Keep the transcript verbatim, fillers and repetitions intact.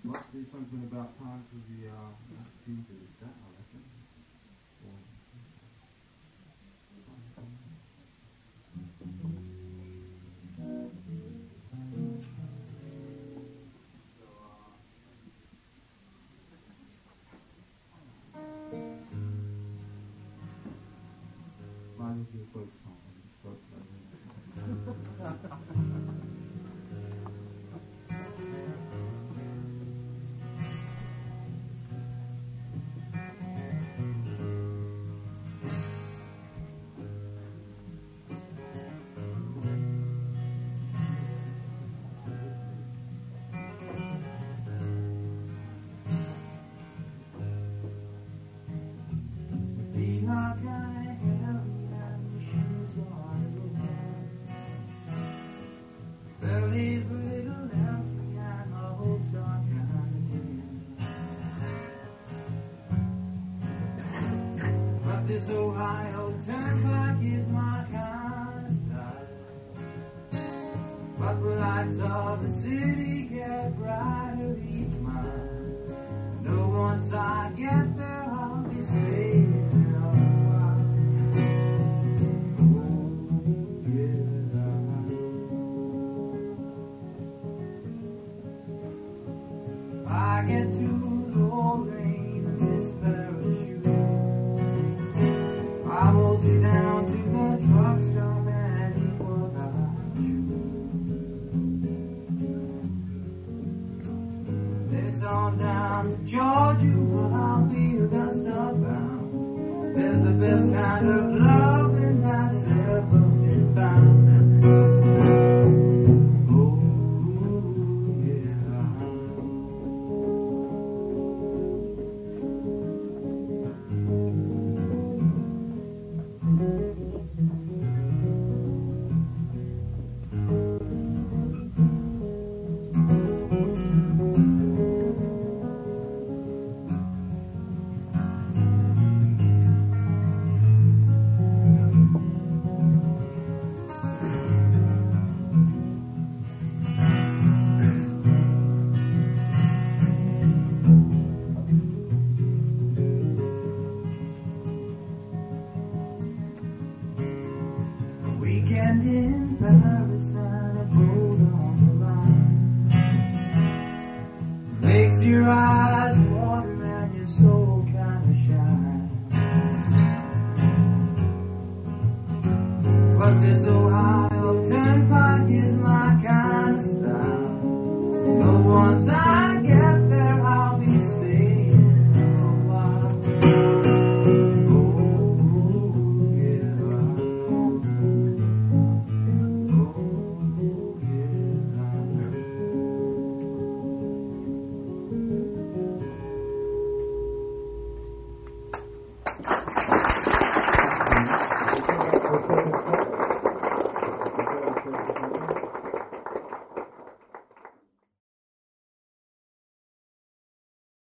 Must be something about time for the uh, team to start, I reckon. Might as well folk song. Belly's a little empty and my hopes are kind of but this Ohio turnpike is my kind of style. But the lights of the city get brighter each mile. I know once I get there I'll be safe. I get to the old rain in this parachute. I will sit down to the truck stop and eat what I choose. It's on down to Georgia, but I'll be Augusta bound. There's the best kind of love and that's ever been found. Weekend in Paris and a boat on the line makes your eyes water and your soul kind of shine. But this Ohio